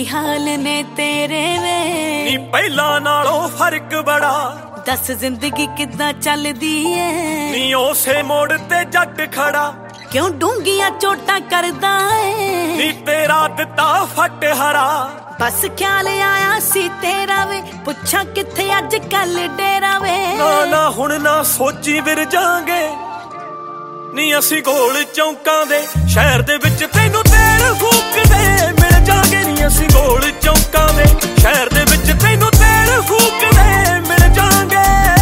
ਕੀ ਹਾਲ ਨੇ ਤੇਰੇ ਵੇ ਨੀ ਪਹਿਲਾਂ ਨਾਲੋਂ ਫਰਕ ਬੜਾ ਦੱਸ ਜ਼ਿੰਦਗੀ ਕਿੱਦਾਂ ਚੱਲਦੀ ਏ ਨੀ ਉਸੇ ਮੋੜ ਤੇ ਜੱਟ ਖੜਾ ਕਿਉਂ ਡੂੰਘੀਆਂ ਚੋਟਾਂ ਕਰਦਾ ਏ ਨੀ ਤੇਰਾ ਦਿੱਤਾ ਫਟ ਹਰਾ ਬਸ ਖਿਆਲ ਆਇਆ ਸੀ ਤੇਰਾ ਵੇ ਪੁੱਛਾਂ ਕਿੱਥੇ ਅੱਜ ਕੱਲ ਡੇਰਾ ਵੇ ਨਾ ਹੁਣ ਨਾ ਸੋਚੀ ਵਿਰ ਜਾਾਂਗੇ ਨੀ ਅਸੀਂ ਗੋਲ ਚੌਂਕਾਂ ਦੇ ਸ਼ਹਿਰ ਦੇ ਵਿੱਚ ਤੈਨੂੰ ਤੇਲ ਫੂਕਦੇ ਮਿਲ ਜਾਾਂਗੇ ਨੀ ਅਸੀਂ ਗੋਲ ਚੌਂਕਾਂ ਦੇ ਸ਼ਹਿਰ ਦੇ ਵਿੱਚ ਤੈਨੂੰ ਤੇਲ ਫੂਕਦੇ ਮਿਲ ਜਾਾਂਗੇ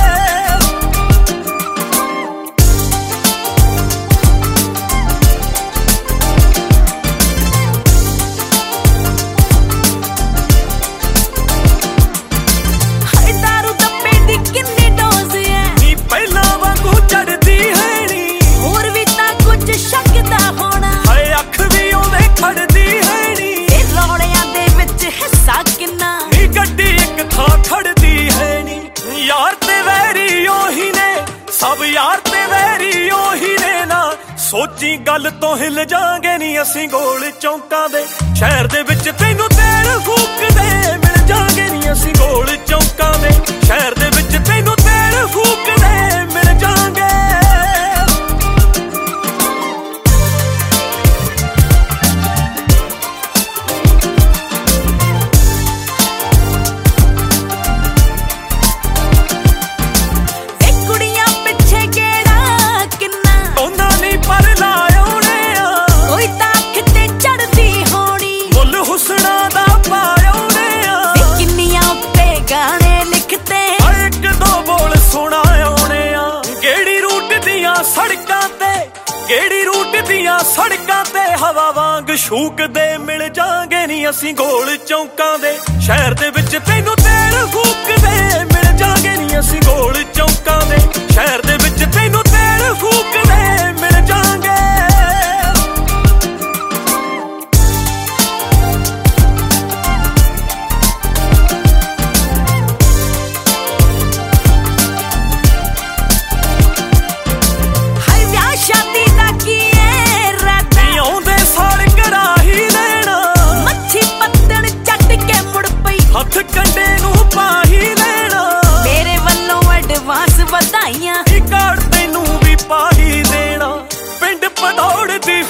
ਸਭ ਯਾਰ ਤੇ ਵੈਰੀ ਉਹੀ ਨੇ ਨਾ ਸੋਚੀ ਗੱਲ ਤੋਂ ਹਿੱਲ ਜਾਾਂਗੇ ਨੀ ਅਸੀਂ ਗੋਲ ਚੌਂਕਾਂ ਦੇ ਸ਼ਹਿਰ ਦੇ ਵਿੱਚ ਤੈਨੂੰ ਤੇਲ ਫੂਕਦੇ ਮਿਲ ਜਾਾਂਗੇ ਨੀ ਅਸੀਂ ਗੋਲ ਚੌਂਕਾਂ ਦੇ ਸ਼ਹਿਰ ਦੇ ਵਿੱਚ ਤੈਨੂੰ ਤੇਲ ਫੂਕਦੇ ਮਿਲ ਜਾਾਂਗੇ ਕਿਹੜੀ ਰੂਟ ਦੀਆਂ ਸੜਕਾਂ ਤੇ ਹਵਾ ਵਾਂਗ ਸ਼ੂਕਦੇ ਮਿਲ ਜਾਾਂਗੇ ਨੀ ਅਸੀਂ ਗੋਲ ਚੌਂਕਾਂ ਦੇ ਸ਼ਹਿਰ ਦੇ ਵਿੱਚ ਤੈਨੂੰ ਤੇਲ ਫੂਕਦੇ ਮਿਲ ਜਾਾਂਗੇ ਨੀ ਅਸੀਂ ਗੋਲ ਚੌਂਕਾਂ ਦੇ ਸ਼ਹਿਰ ਦੇ ਵਿੱਚ ਤੈਨੂੰ ਤੇਲ ਫੂਕਦੇ ਮਿਲ ਜਾਾਂਗੇ ਕੰਡੇ ਨੂੰ ਪਾਹੀ ਲੈਣਾ ਮੇਰੇ ਵੱਲੋਂ ਐਡਵਾਂਸ ਵਧਾਈਆਂ ਇਹ ਕਾਰਡ ਤੈਨੂੰ ਵੀ ਪਾਹੀ ਦੇਣਾ ਪਿੰਡ ਪਧੌੜਦੀ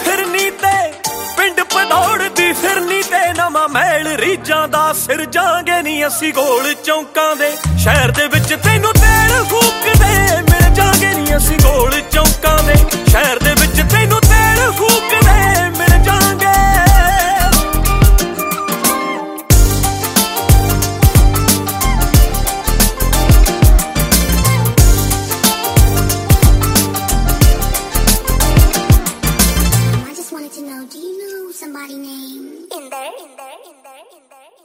ਫਿਰਨੀ ਤੇ ਨਵਾਂ ਮਹਿਲ ਰੀਜਾਂ ਦਾ ਸਿਰ ਜਾਾਂਗੇ ਨੀ ਅਸੀਂ ਗੋਲ ਚੌਂਕਾਂ ਦੇ ਸ਼ਹਿਰ ਦੇ ਵਿੱਚ ਤੈਨੂੰ ਤੇਲ ਫੂਕਦੇ ਮਿਲ ਜਾਾਂਗੇ ਨੀ ਅਸੀਂ ਗੋਲ ਚੌਂਕਾਂ ਦੇ ਸ਼ਹਿਰ ਦੇ ਵਿੱਚ ਤੈਨੂੰ ਤੇਲ ਫੂਕਦੇ ਮਿਲ ਜਾਾਂਗੇ Somebody name in there.